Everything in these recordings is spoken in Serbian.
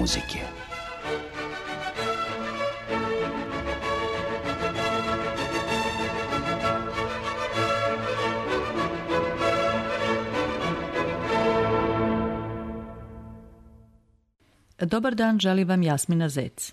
muzike. Dobar dan, želi vam Jasmina Zec.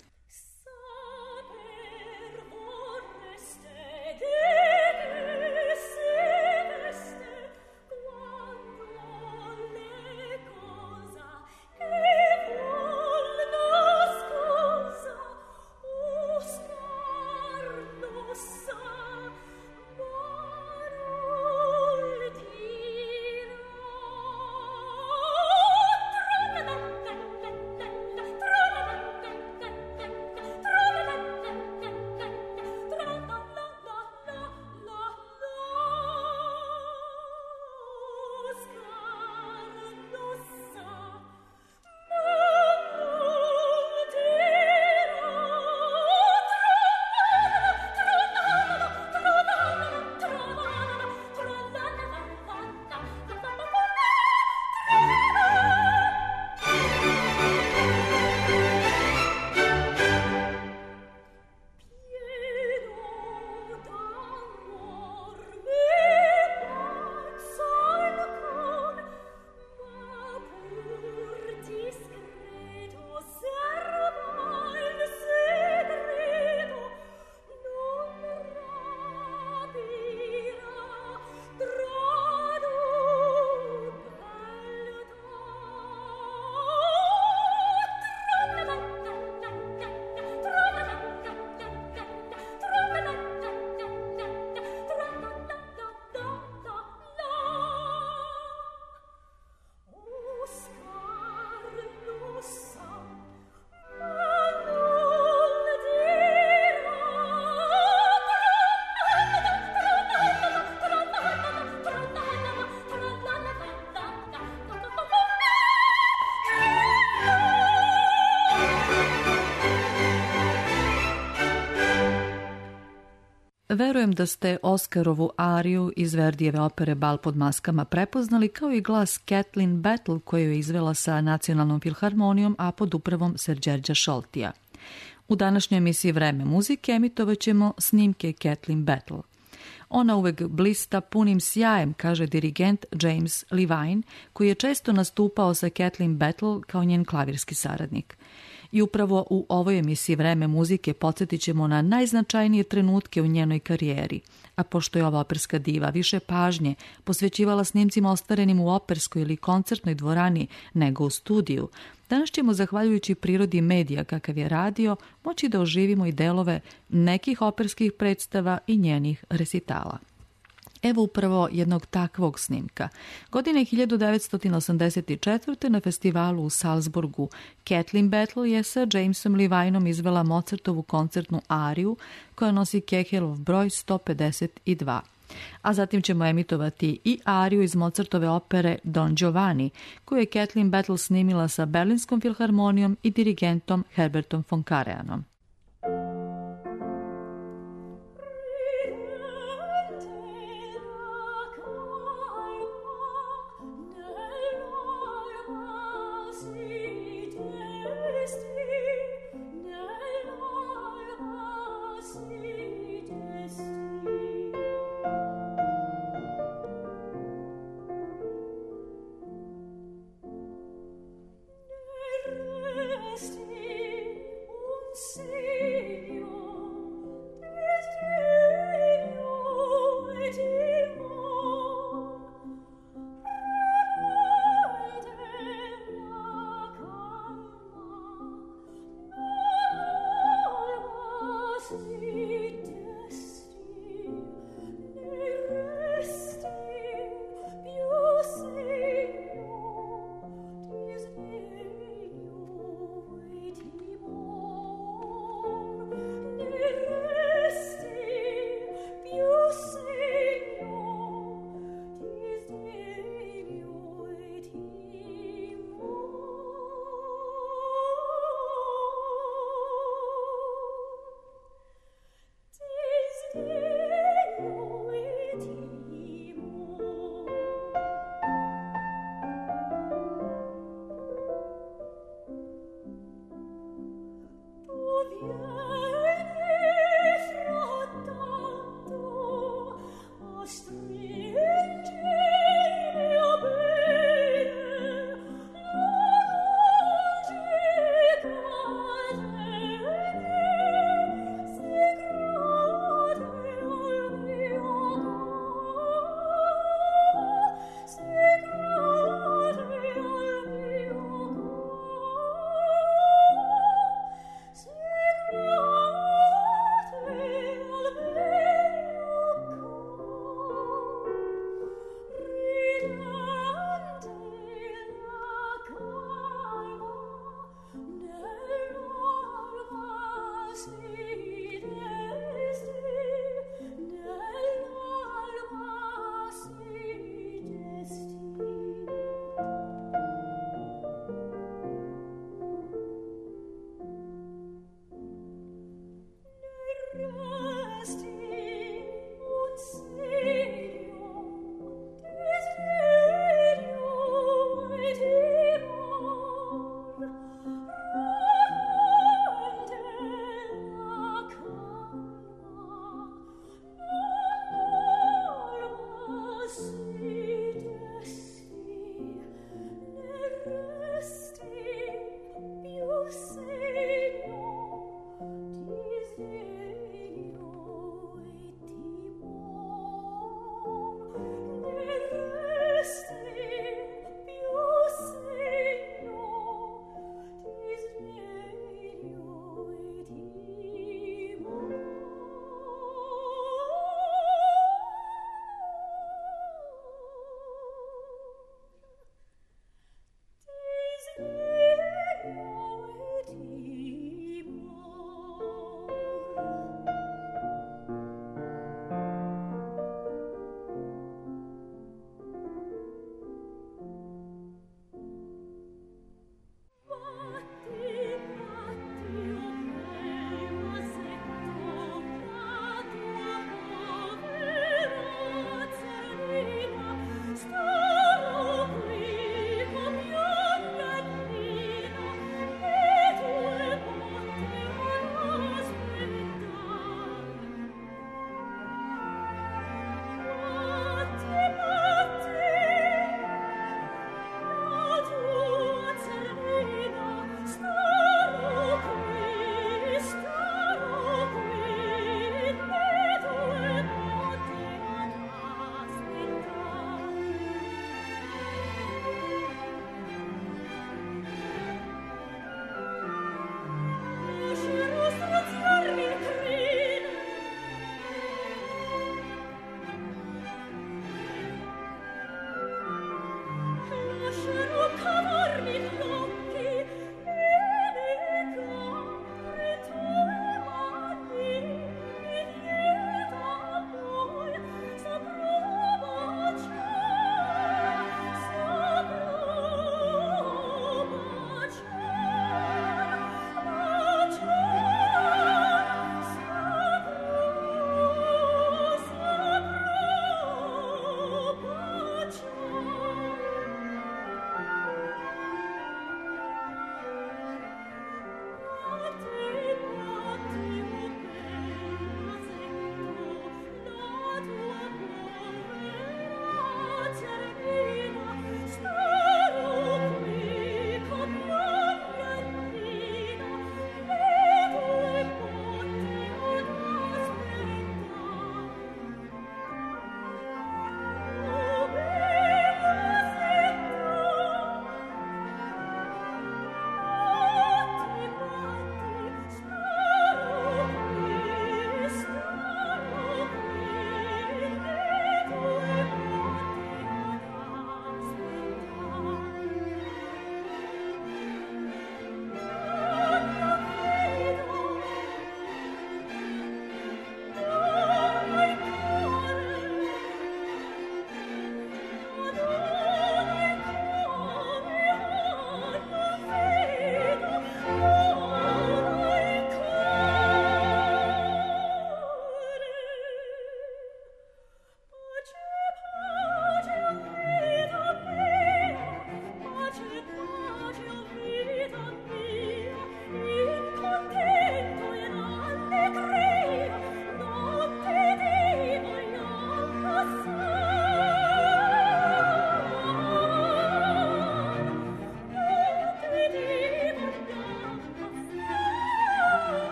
Verujem da ste Oskarovu ariju iz Verdijeve opere Bal pod maskama prepoznali, kao i glas Kathleen Battle koju je izvela sa Nacionalnom filharmonijom, a pod upravom Sir Đerđa Šoltija. U današnjoj emisiji Vreme muzike emitovat ćemo snimke Kathleen Battle. Ona uvek blista punim sjajem, kaže dirigent James Levine, koji je često nastupao sa Kathleen Battle kao njen klavirski saradnik. I upravo u ovoj emisiji Vreme muzike podsjetit ćemo na najznačajnije trenutke u njenoj karijeri. A pošto je ova operska diva više pažnje posvećivala snimcima ostvarenim u operskoj ili koncertnoj dvorani nego u studiju, danas ćemo, zahvaljujući prirodi medija kakav je radio, moći da oživimo i delove nekih operskih predstava i njenih resitala. Evo upravo jednog takvog snimka. Godine 1984. na festivalu u Salzburgu Kathleen Battle je sa Jamesom Levineom izvela Mozartovu koncertnu ariju koja nosi Kekelov broj 152. A zatim ćemo emitovati i ariju iz Mozartove opere Don Giovanni, koju je Kathleen Battle snimila sa Berlinskom filharmonijom i dirigentom Herbertom von Karajanom. Say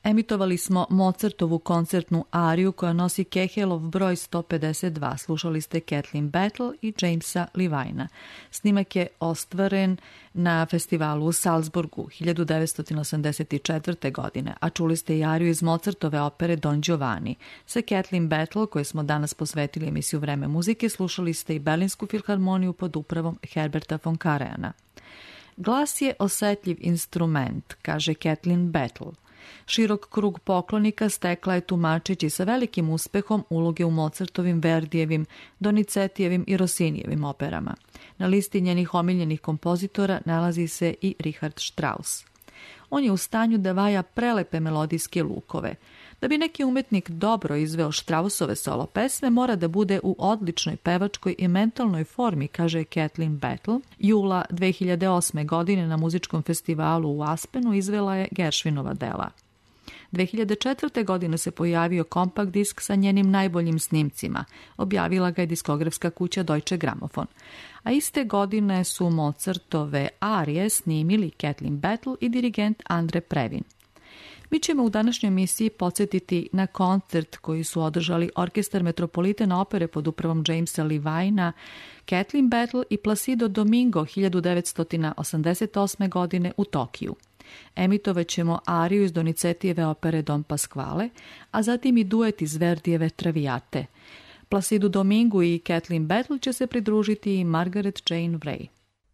Emitovali smo Mozartovu koncertnu ariju koja nosi Kehelov broj 152. Slušali ste Kathleen Battle i Jamesa Levina. Snimak je ostvaren na festivalu u Salzburgu 1984. godine, a čuli ste i ariju iz Mozartove opere Don Giovanni. Sa Kathleen Battle, koje smo danas posvetili emisiju Vreme muzike, slušali ste i Berlinsku filharmoniju pod upravom Herberta von Karajanna. Glas je osetljiv instrument, kaže Kathleen Battle. Širok krug poklonika stekla je tumačeći sa velikim uspehom uloge u Mozartovim, Verdijevim, Donizetijevim i Rossinijevim operama. Na listi njenih omiljenih kompozitora nalazi se i Richard Strauss. On je u stanju da vaja prelepe melodijske lukove. Da bi neki umetnik dobro izveo Straussove solo pesme, mora da bude u odličnoj pevačkoj i mentalnoj formi, kaže Kathleen Battle. Jula 2008. godine na muzičkom festivalu u Aspenu izvela je Gershwinova dela. 2004. godine se pojavio kompakt disk sa njenim najboljim snimcima. Objavila ga je diskografska kuća Deutsche Grammophon. A iste godine su Mozartove arije snimili Kathleen Battle i dirigent Andre Previn. Mi ćemo u današnjoj emisiji podsjetiti na koncert koji su održali Orkestar Metropolitana opere pod upravom Jamesa Levina, Kathleen Battle i Placido Domingo 1988. godine u Tokiju. Emitovat ćemo ariju iz Donizetijeve opere Don Pasquale, a zatim i duet iz Verdijeve Traviate. Placido Domingo i Kathleen Battle će se pridružiti i Margaret Jane Wray.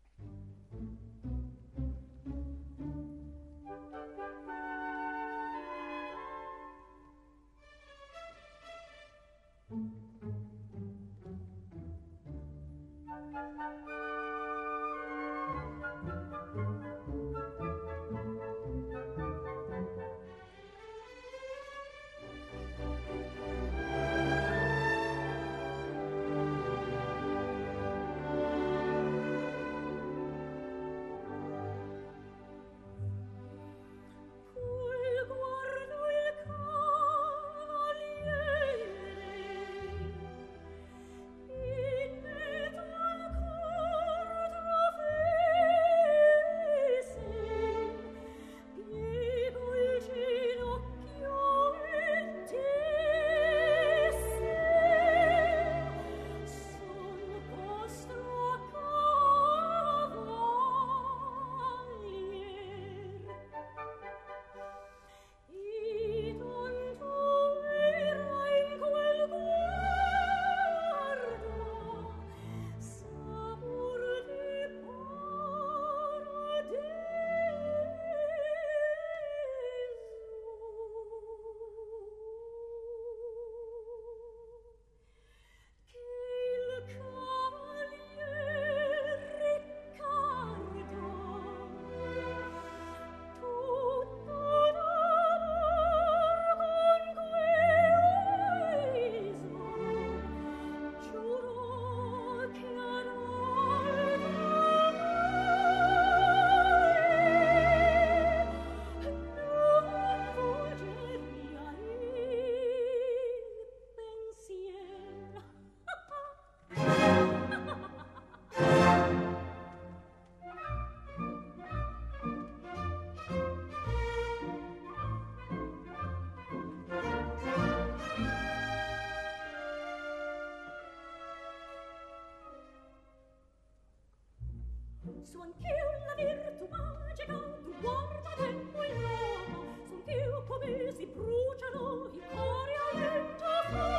Su anch'io la virtù magica tu guarda tempo in l'uomo, su anch'io come si bruciano i cuori a lento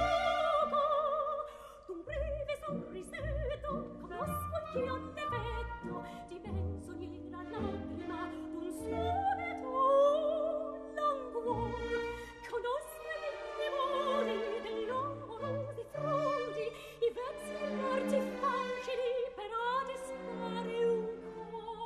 fuoco. D'un breve sorrisetto conosco anch'io un difetto, di menzognera lagrima d'un sole tu languor. Conosco i demoni degli amorosi frodi, i vezzi e arti facili per adescare un cuore.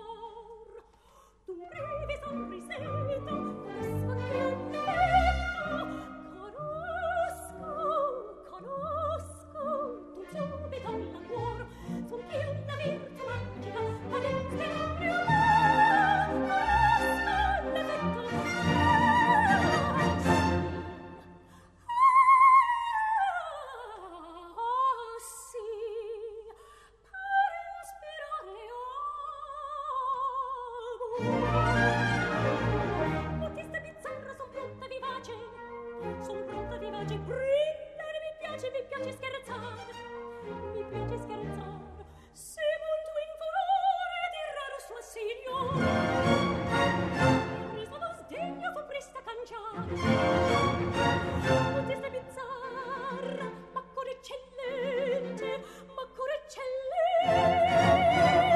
piace scherzare, mi piace scherzare. Se molto in furore di raro sua signora, il riso lo sdegno fu presto a cangiare. Poteste bizzarra, ma core eccellente, ma core eccellente.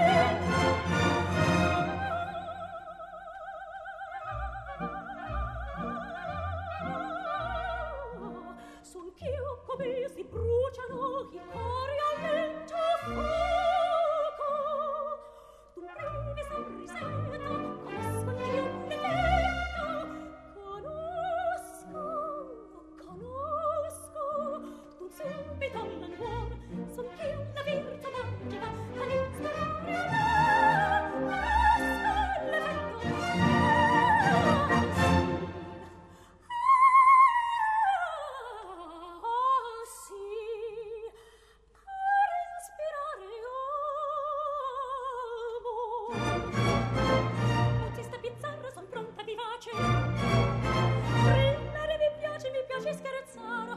Son ch'io come si bruciano i cori al lento fuoco. D'un breve sorrisetto conosco anch'io un difetto. Conosco d'un subito all'anguor. Son ch'io la virtù magica all'inspirare mi piace scherzare.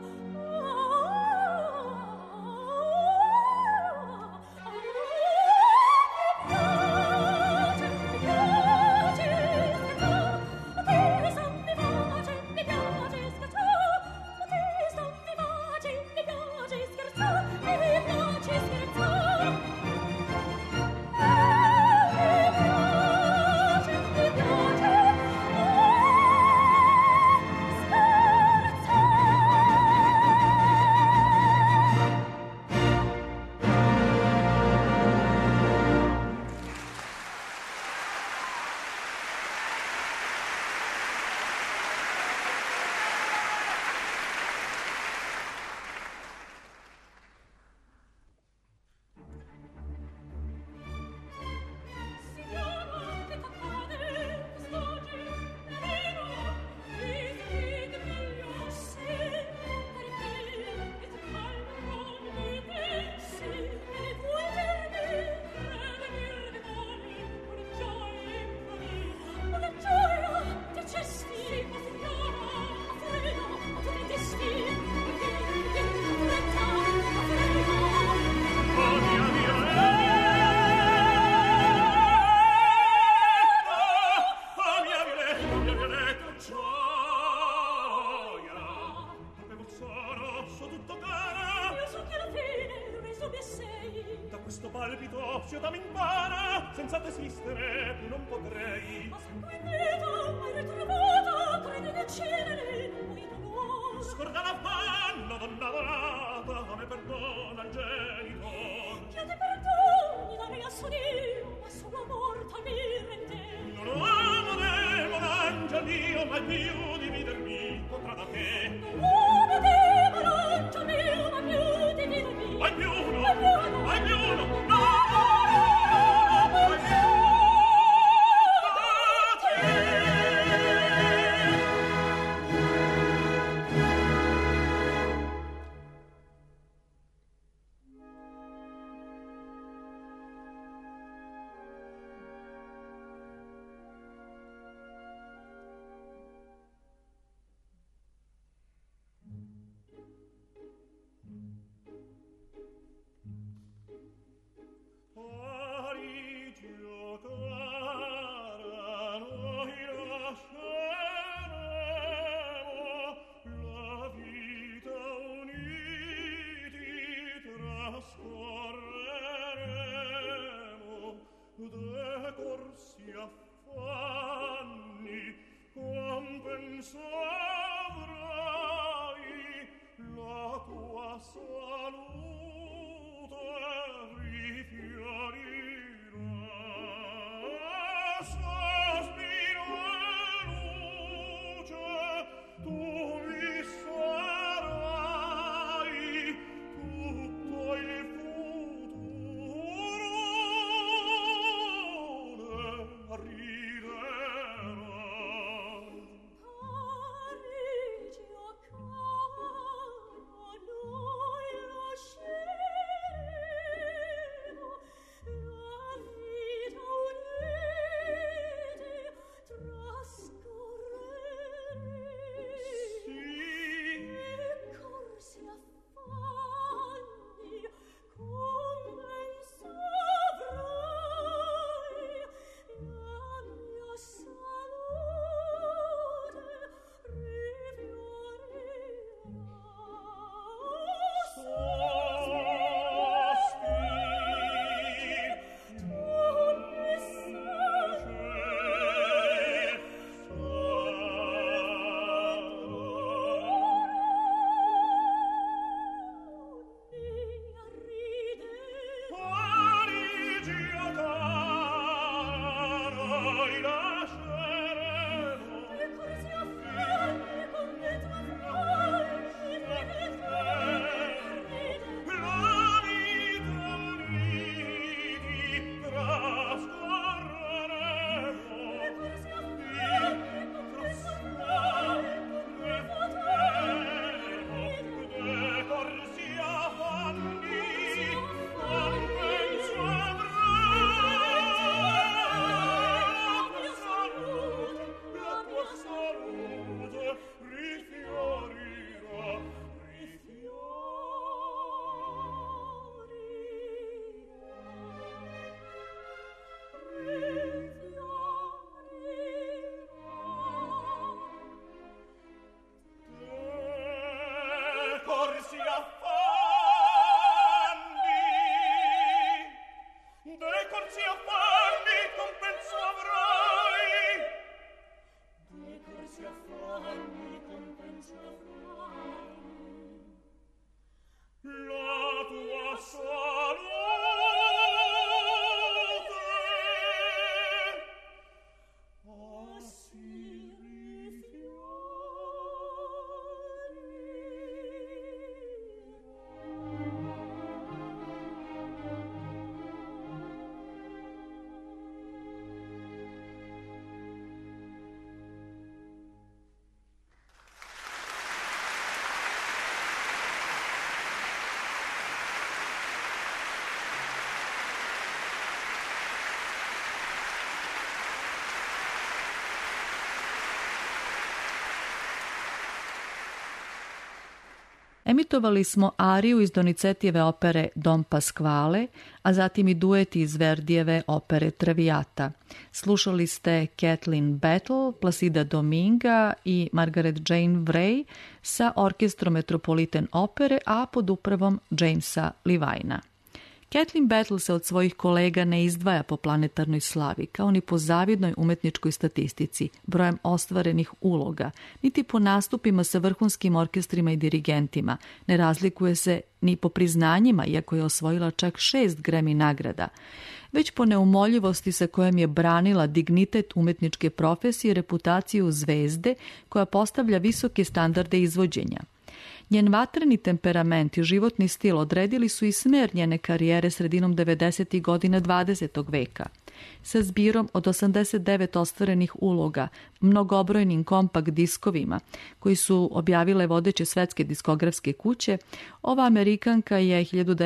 Emitovali smo ariju iz Donizetijeve opere Don Pasquale, a zatim i duet iz Verdijeve opere Traviata. Slušali ste Kathleen Battle, Placida Dominga i Margaret Jane Wray sa orkestrom Metropolitan opere, a pod upravom Jamesa Levina. Kathleen Battle se od svojih kolega ne izdvaja po planetarnoj slavi, kao ni po zavidnoj umetničkoj statistici, brojem ostvarenih uloga, niti po nastupima sa vrhunskim orkestrima i dirigentima. Ne razlikuje se ni po priznanjima, iako je osvojila čak 6 Grammy nagrada, već po neumoljivosti sa kojom je branila dignitet umetničke profesije i reputaciju zvezde koja postavlja visoke standarde izvođenja. Njen vatreni temperament i životni stil odredili su i smer njene karijere sredinom 90. godina 20. veka. Sa zbirom od 89 ostvarenih uloga, mnogobrojnim kompakt diskovima, koji su objavile vodeće svetske diskografske kuće, ova Amerikanka je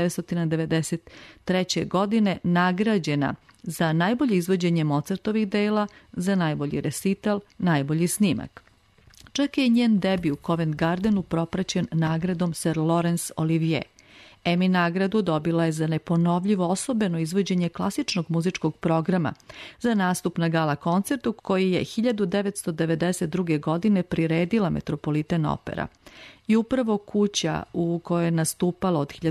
1993. godine nagrađena za najbolje izvođenje Mozartovih dela, za najbolji recital, najbolji snimak. Čak je i njen debut u Covent Gardenu propraćen nagradom Sir Laurence Olivier. Emmy nagradu dobila je za neponovljivo osobeno izvođenje klasičnog muzičkog programa, za nastup na gala koncertu koji je 1992. godine priredila Metropolitan opera. I upravo kuća u kojoj je nastupala od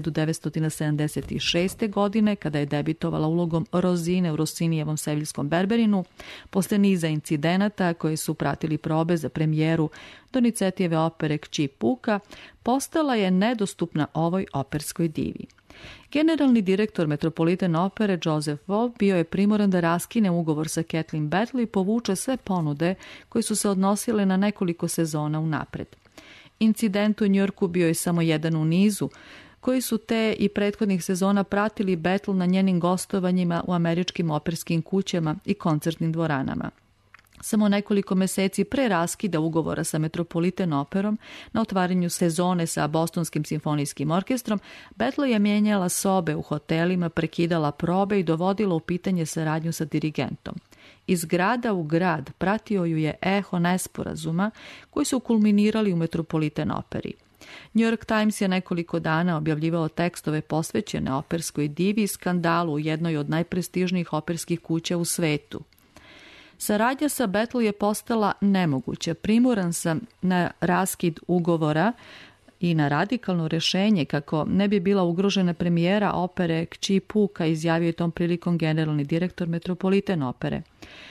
1976. godine, kada je debitovala ulogom Rozine u Rossinijevom Seviljskom Berberinu, posle niza incidenata koji su pratili probe za premijeru Donizetijeve opere Kći Puka, postala je nedostupna ovoj operskoj divi. Generalni direktor Metropolitan opere Joseph Wolf bio je primoran da raskine ugovor sa Kathleen Battle i povuče sve ponude koje su se odnosile na nekoliko sezona unapred. Incident u Njujorku bio je samo jedan u nizu, koji su te i prethodnih sezona pratili Battle na njenim gostovanjima u američkim operskim kućama i koncertnim dvoranama. Samo nekoliko meseci pre raskida ugovora sa Metropolitan operom, na otvaranju sezone sa Bostonskim simfonijskim orkestrom, Battle je mijenjala sobe u hotelima, prekidala probe i dovodila u pitanje saradnju sa dirigentom. Iz grada u grad pratio ju je eho nesporazuma koji su kulminirali u Metropolitan operi. New York Times je nekoliko dana objavljivao tekstove posvećene operskoj divi i skandalu u jednoj od najprestižnijih operskih kuća u svetu. Saradnja sa Battle je postala nemoguća. Primoran sam na raskid ugovora i na radikalno rješenje kako ne bi bila ugrožena premijera opere Kći Puka, izjavio je tom prilikom generalni direktor Metropolitan opere.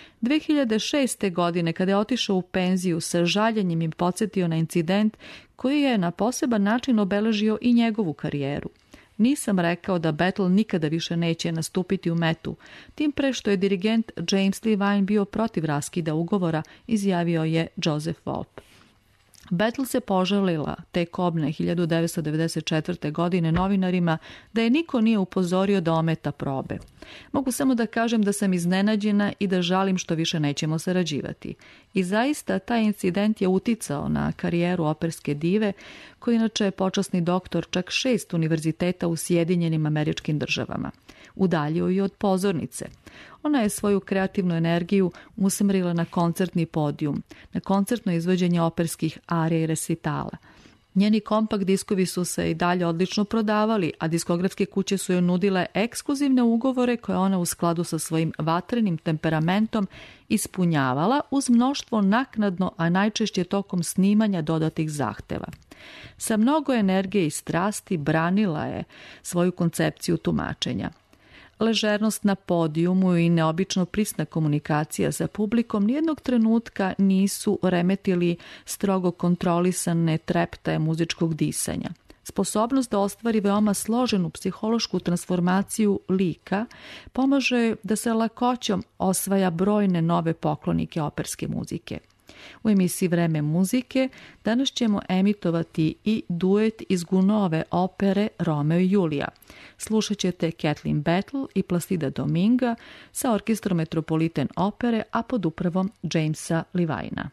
2006. godine, kada je otišao u penziju, sa žaljenjem im podsjetio na incident koji je na poseban način obeležio i njegovu karijeru. Nisam rekao da Battle nikada više neće nastupiti u Metu, tim pre što je dirigent James Levine bio protiv raskida ugovora, izjavio je Joseph Wolf. Battle se požalila te kobne 1994. godine novinarima da je niko nije upozorio da ometa probe. Mogu samo da kažem da sam iznenađena i da žalim što više nećemo sarađivati. I zaista taj incident je uticao na karijeru operske dive, koji inače je počasni doktor čak 6 univerziteta u Sjedinjenim Američkim Državama. Udaljio ju od pozornice. Ona je svoju kreativnu energiju usmjerila na koncertni podijum, na koncertno izvođenje operskih arija i resitala. Njeni kompakt diskovi su se i dalje odlično prodavali, a diskografske kuće su joj nudile ekskluzivne ugovore koje ona u skladu sa svojim vatrenim temperamentom ispunjavala uz mnoštvo naknadno, a najčešće tokom snimanja dodatih zahteva. Sa mnogo energije i strasti branila je svoju koncepciju tumačenja. Ležernost na podijumu i neobično prisna komunikacija sa publikom nijednog trenutka nisu remetili strogo kontrolisane treptaje muzičkog disanja. Sposobnost da ostvari veoma složenu psihološku transformaciju lika pomaže da se lakoćom osvaja brojne nove poklonike operske muzike. U emisiji Vreme muzike danas ćemo emitovati i duet iz Gounodove opere Romeo i Julija. Slušat ćete Kathleen Battle i Placida Dominga sa orkestrom Metropolitan opere, a pod upravom Jamesa Levina.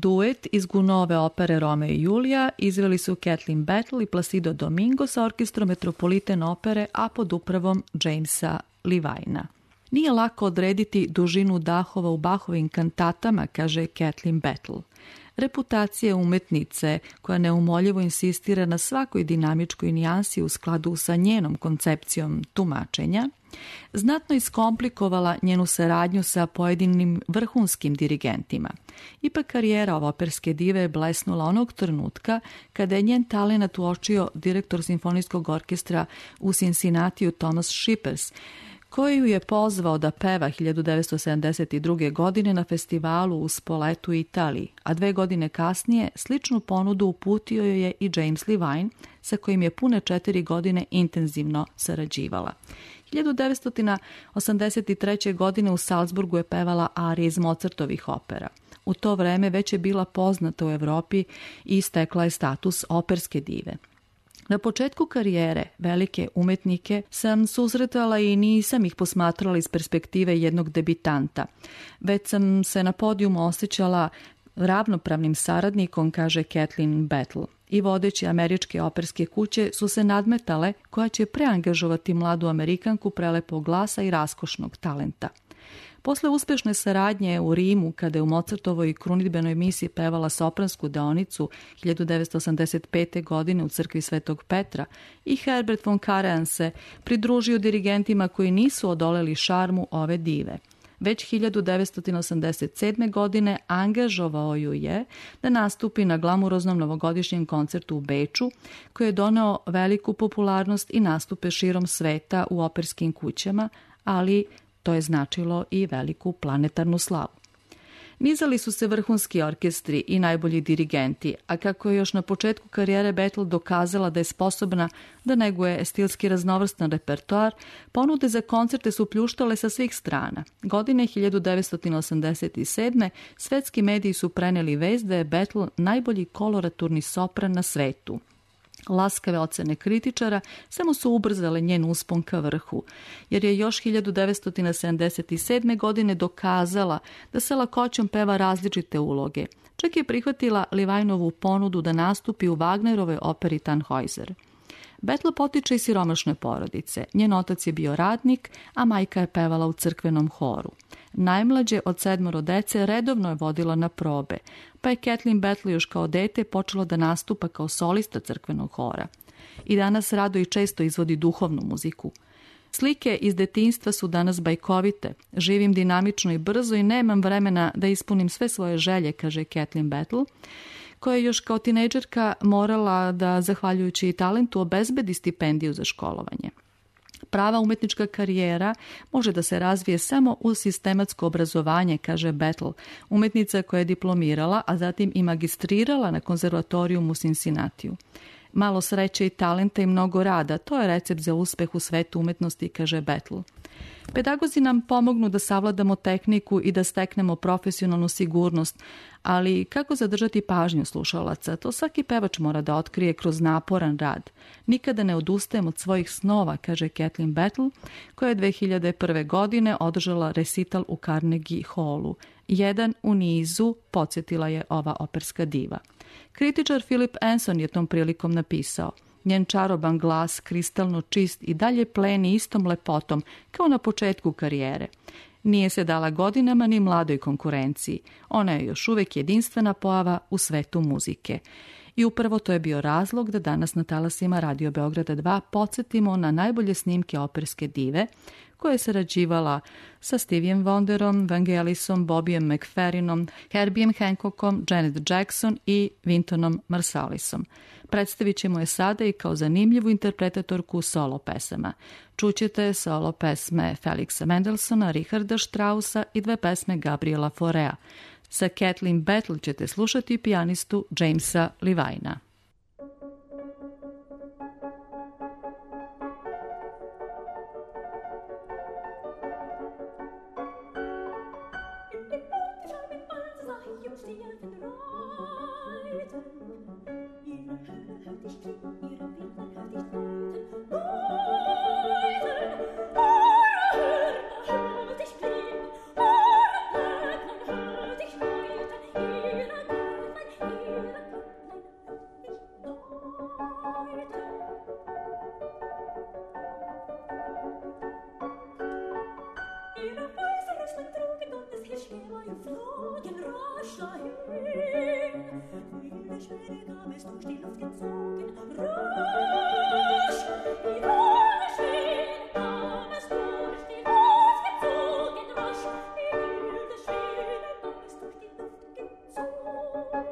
duet iz Gounodove opere Romeo i Julija izveli su Kathleen Battle i Placido Domingo sa orkestrom Metropolitan opere, a pod upravom Jamesa Levina. Nije lako odrediti dužinu dahova u Bachovim kantatama, kaže Kathleen Battle. Reputacija umetnice, koja neumoljivo insistira na svakoj dinamičkoj nijansi u skladu sa njenom koncepcijom tumačenja, znatno iskomplikovala njenu saradnju sa pojedinim vrhunskim dirigentima. Ipak karijera ove operske dive je blesnula onog trenutka kada je njen talenat uočio direktor simfonijskog orkestra u Cincinnatiju Thomas Shippers, koji ju je pozvao da peva 1972. godine na festivalu u Spoletu u Italiji, a 2 godine kasnije sličnu ponudu uputio joj je i James Levine, sa kojim je pune 4 godine intenzivno sarađivala. 1983. godine u Salzburgu je pevala arije iz Mozartovih opera. U to vreme već je bila poznata u Evropi i stekla je status operske dive. Na početku karijere velike umetnike sam susretala i nisam ih posmatrala iz perspektive jednog debitanta. Već sam se na podijumu osjećala ravnopravnim saradnikom, kaže Kathleen Battle. I vodeće američke operske kuće su se nadmetale koja će preangažovati mladu Amerikanku prelepog glasa i raskošnog talenta. Posle uspešne saradnje u Rimu, kada je u Mozartovoj krunidbenoj emisiji pevala sopransku deonicu 1985. godine u crkvi Svetog Petra, i Herbert von Karajan se pridružio dirigentima koji nisu odoleli šarmu ove dive. Već 1987. godine angažovao ju je da nastupi na glamuroznom novogodišnjem koncertu u Beču, koji je doneo veliku popularnost i nastupe širom sveta u operskim kućama, ali to je značilo i veliku planetarnu slavu. Nizali su se vrhunski orkestri i najbolji dirigenti, a kako je još na početku karijere Battle dokazala da je sposobna da neguje stilski raznovrstan repertoar, ponude za koncerte su pljuštale sa svih strana. Godine 1987. svetski mediji su preneli vest da je Battle najbolji koloraturni sopran na svetu. Laskave ocene kritičara samo su ubrzale njen uspon ka vrhu, jer je još 1977. godine dokazala da se lakoćom peva različite uloge. Čak je prihvatila Levinovu ponudu da nastupi u Wagnerovoj operi Tannhäuser. Battle potiče iz siromašne porodice. Njen otac je bio radnik, a majka je pevala u crkvenom horu. Najmlađe od 7 dece redovno je vodila na probe, pa je Kathleen Battle još kao dete počela da nastupa kao solista crkvenog hora. I danas rado i često izvodi duhovnu muziku. Slike iz detinjstva su danas bajkovite. Živim dinamično i brzo i nemam vremena da ispunim sve svoje želje, kaže Kathleen Battle, koja je još kao tinejdžerka morala da, zahvaljujući talentu, obezbedi stipendiju za školovanje. Prava umetnička karijera može da se razvije samo uz sistematsko obrazovanje, kaže Battle, umetnica koja je diplomirala, a zatim i magistrirala na konzervatorijumu u Cincinnatiju. Malo sreće i talenta i mnogo rada, to je recept za uspeh u svetu umetnosti, kaže Battle. Pedagozi nam pomognu da savladamo tehniku i da steknemo profesionalnu sigurnost, ali kako zadržati pažnju slušalaca, to svaki pevač mora da otkrije kroz naporan rad. Nikada ne odustajem od svojih snova, kaže Kathleen Battle, koja je 2001. godine održala recital u Carnegie Hallu. Jedan u nizu, podsjetila je ova operska diva. Kritičar Philip Anson je tom prilikom napisao: njen čaroban glas, kristalno čist, i dalje pleni istom lepotom kao na početku karijere. Nije se dala godinama ni mladoj konkurenciji. Ona je još uvek jedinstvena pojava u svetu muzike. I upravo to je bio razlog da danas na talasima Radio Beograda 2 podsjetimo na najbolje snimke operske dive, koja je sarađivala sa Steviem Wonderom, Vangelisom, Bobbyjem McFerrinom, Herbijem Hancockom, Janet Jackson i Wyntonom Marsalisom. Predstavit ćemo je sada i kao zanimljivu interpretatorku solo pesama. Čućete solo pesme Felixa Mendelssohna, Richarda Straussa i 2 pesme Gabriela Faurea. Sa Kathleen Battle ćete slušati pijanistu Jamesa Levina. Ihre rasch dahin. Wilde Schwäne gab es durch die Luft gezogen, rasch, die wilde Schwäne gab es durch die Luft gezogen, rasch, die wilde Schwäne gab es durch die Luft gezogen.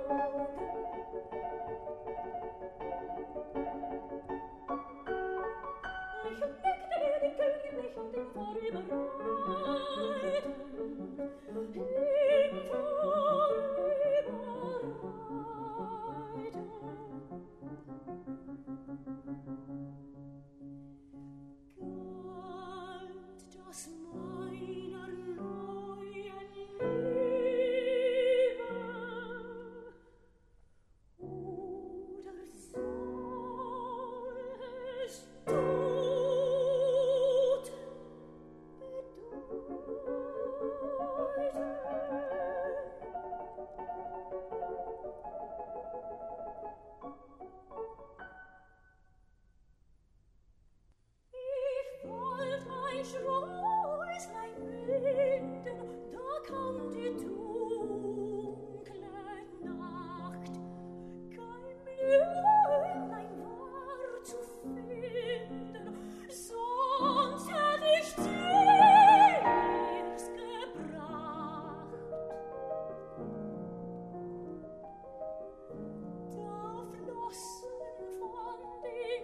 Ich entdeckte die Königin und den Vorüberreiten, im Vorüberreiten. Galt das meiner neuen Liebe, oder soll es Tod bedeuten? Ich wollt ein Sträußlein binden, da kam die dunkle Nacht. Kein Blümlein war zu finden, sonst hätt ich dir's gebracht. Da flossen von den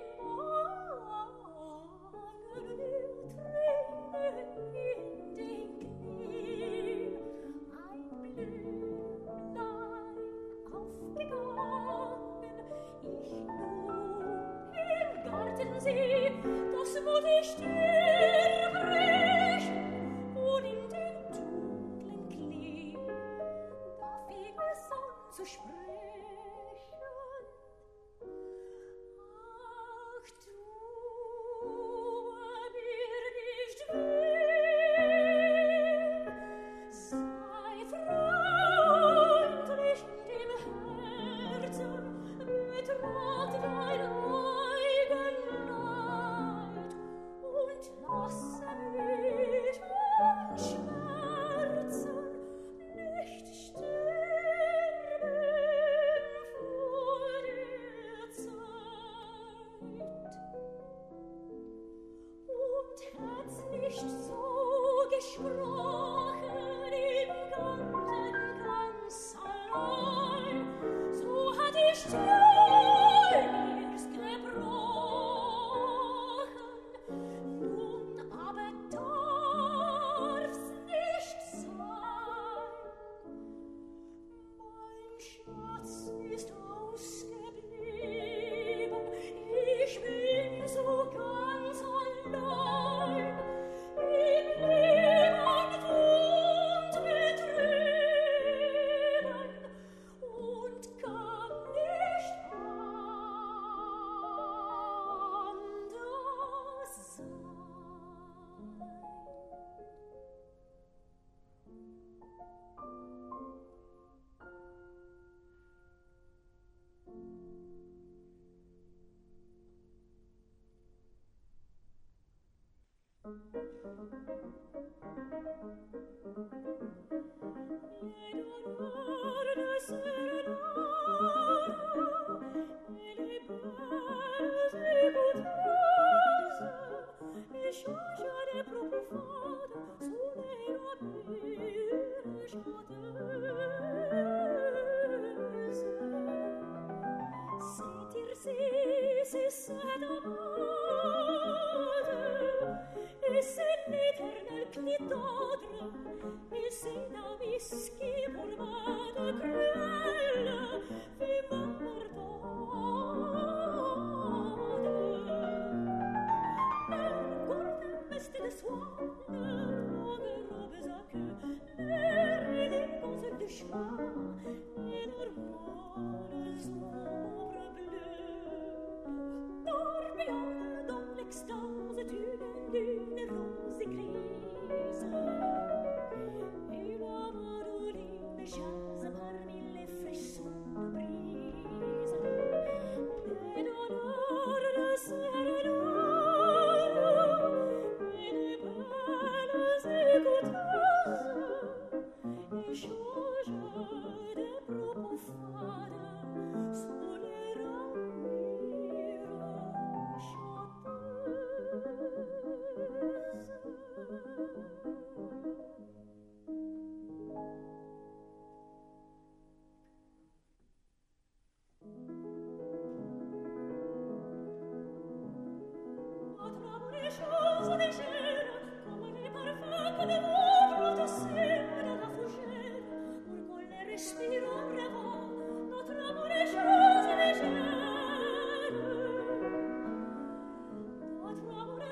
Wangen Tränen in den Knien, ein Blümlein aufgegangen. Ich nun im Garten seh, das Mutti stirbt, und in den dunklen Klee, da fing es an zu sprechen. Ach, tu mir nicht weh, sei freundlich dem Herzen, betrag dein eigen Leid und lasse mich an Schmerzen nicht sterben vor der Zeit. Und hätt's nicht so gesprochen im Garten ganz allein, so hätt ich dir's gebrochen. Nun aber darf's nicht sein. Mein Schatz ist ausgeblieben, ich bin so ganz allein, im Elend und betrüben, und kann nicht anders sein. Change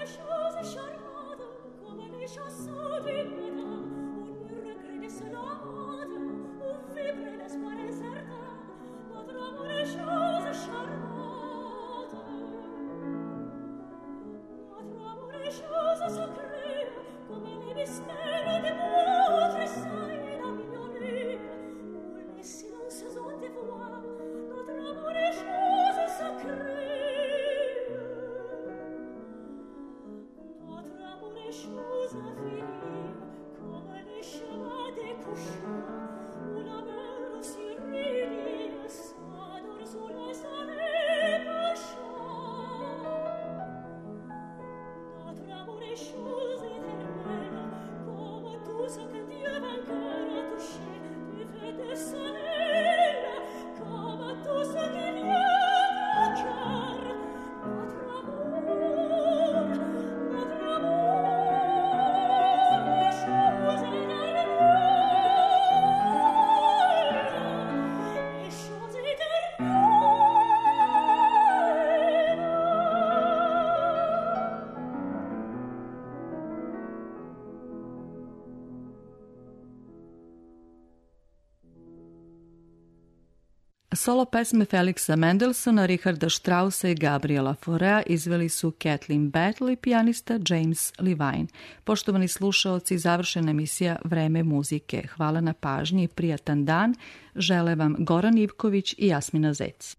Solo pesme Felixa Mendelssohna, Richarda Straussa i Gabriela Faurea izveli su Kathleen Battle i pijanista James Levine. Poštovani slušaoci, završena emisija Vreme muzike. Hvala na pažnji i prijatan dan. Žele vam Goran Ivković i Jasmina Zec.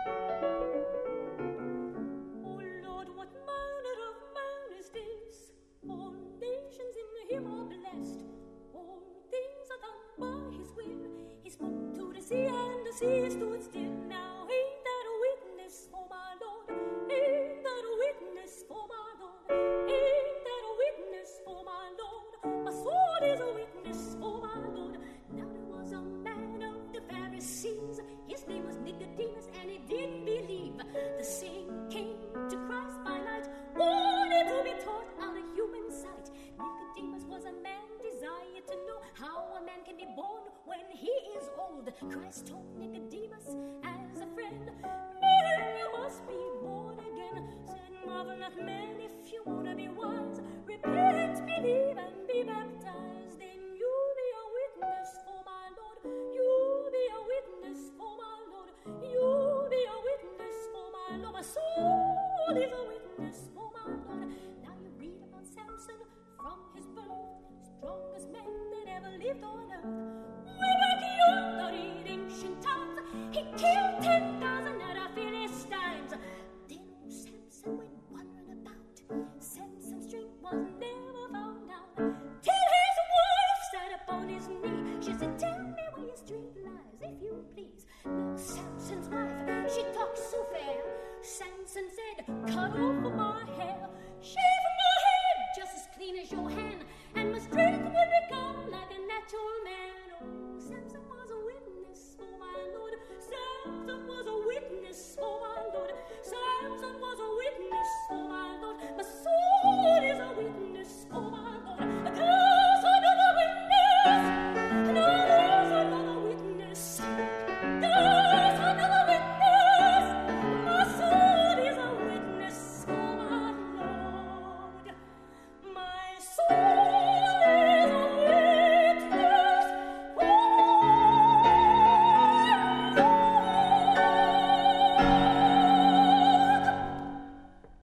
Sea stood still now, ain't that a witness for my Lord? Ain't that a witness for my Lord? Ain't that a witness for my Lord? My sword is a witness for my Lord. Now there was a man of the Pharisees, his name was Nicodemus, and he didn't believe. The same came to Christ by night, wanted to be taught out of human sight. Nicodemus was a man desired to know how a man can be born when he is old. Christ told Nicodemus as a friend, man, you must be born again. Said, marvel not, man, if you want to be wise. Repent, believe, and be baptized. Then you'll be a witness for my Lord. You'll be a witness for my Lord. You'll be a witness for my Lord. My soul is a witness for my Lord. Now you read about Samson from his birth, strongest man that ever lived on earth.